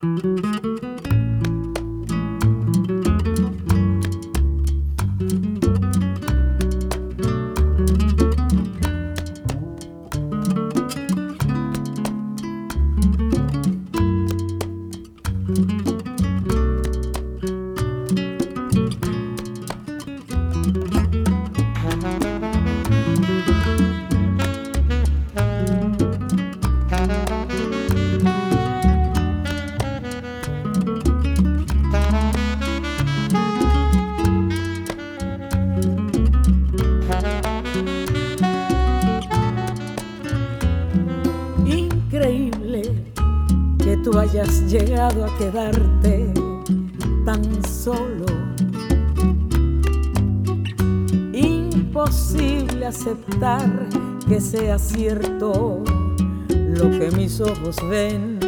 Tú hayas llegado a quedarte tan solo. Imposible aceptar que sea cierto lo que mis ojos ven.